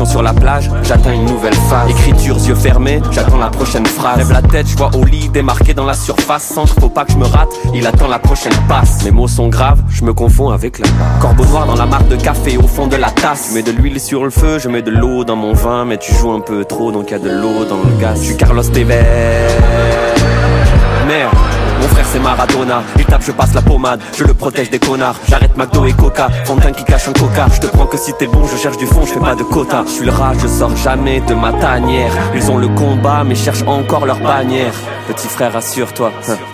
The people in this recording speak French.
Direction sur la plage, j'atteins une nouvelle phase. Écriture, yeux fermés, j'attends la prochaine phrase. Lève la tête, je vois Oli démarqué dans la surface. Centre, faut pas que je me rate, il attend la prochaine passe. Mes mots sont graves, je me confonds avec la corbeau noir dans la marque de café au fond de la tasse. Je mets de l'huile sur le feu, je mets de l'eau dans mon vin. Mais tu joues un peu trop, donc y a de l'eau dans le gaz. Je suis Carlos Tevez. Merde, mon frère c'est Maradona. Il tape, je passe la pommade, je le protège des connards. J'arrête McDo et Coca, Fontaine qui cache un coca. Je te prends que si t'es bon, je cherche du fond, je fais pas de quota. Je suis le rat, je sors jamais de ma tanière. Ils ont le combat, mais cherchent encore leur bannière. Petit frère, assure-toi.